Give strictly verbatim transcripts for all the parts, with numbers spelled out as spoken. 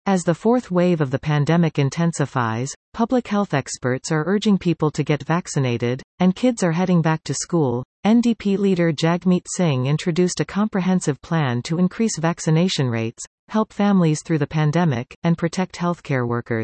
As the fourth wave of the pandemic intensifies, public health experts are urging people to get vaccinated, and kids are heading back to school. N D P leader Jagmeet Singh introduced a comprehensive plan to increase vaccination rates, help families through the pandemic, and protect healthcare workers.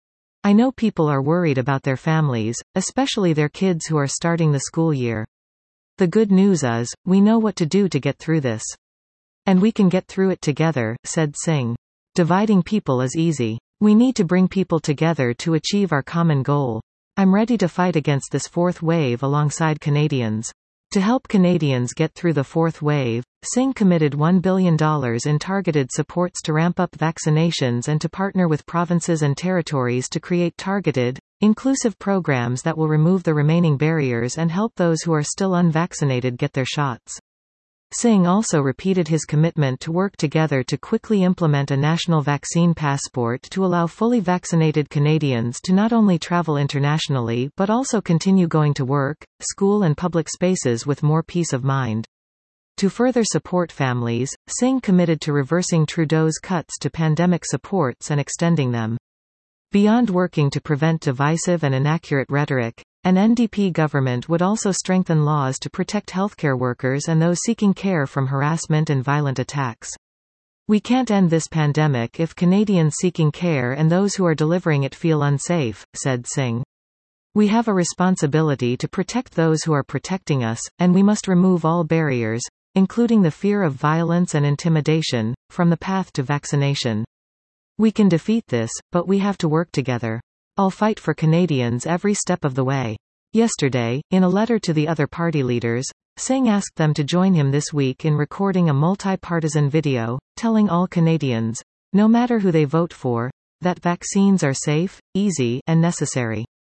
I know people are worried about their families, especially their kids who are starting the school year. The good news is, we know what to do to get through this. And we can get through it together, said Singh. Dividing people is easy. We need to bring people together to achieve our common goal. I'm ready to fight against this fourth wave alongside Canadians. To help Canadians get through the fourth wave, Singh committed one billion dollars in targeted supports to ramp up vaccinations and to partner with provinces and territories to create targeted, inclusive programs that will remove the remaining barriers and help those who are still unvaccinated get their shots. Singh also repeated his commitment to work together to quickly implement a national vaccine passport to allow fully vaccinated Canadians to not only travel internationally but also continue going to work, school and public spaces with more peace of mind. To further support families, Singh committed to reversing Trudeau's cuts to pandemic supports and extending them. Beyond working to prevent divisive and inaccurate rhetoric, an N D P government would also strengthen laws to protect healthcare workers and those seeking care from harassment and violent attacks. We can't end this pandemic if Canadians seeking care and those who are delivering it feel unsafe, said Singh. We have a responsibility to protect those who are protecting us, and we must remove all barriers, including the fear of violence and intimidation, from the path to vaccination. We can defeat this, but we have to work together. I'll fight for Canadians every step of the way. Yesterday, in a letter to the other party leaders, Singh asked them to join him this week in recording a multi-partisan video, telling all Canadians, no matter who they vote for, that vaccines are safe, easy, and necessary.